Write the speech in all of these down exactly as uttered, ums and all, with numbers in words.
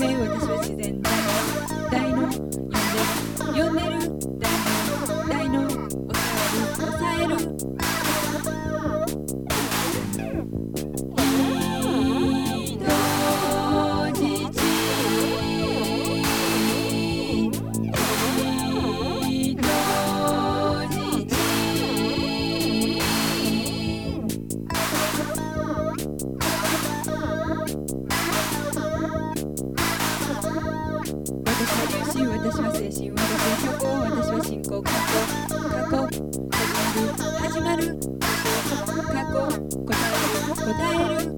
夢私は自然大の呼んでる呼んでる大の大の抑える抑える私は精神、私は虚構、私は進行、過去、過去、始まる、始まる、過去、答える、答える。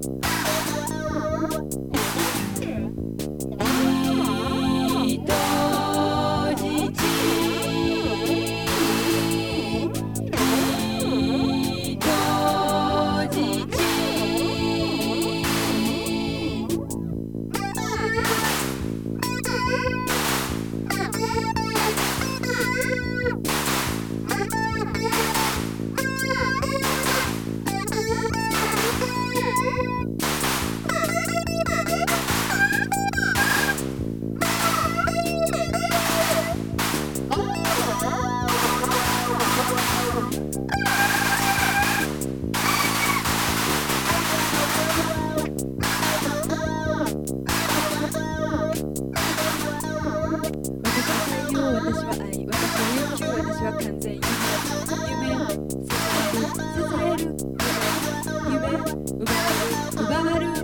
私は完全夢、夢、支える、夢、奪わる、奪わる。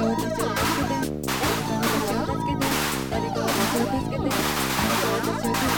誰か私を助けて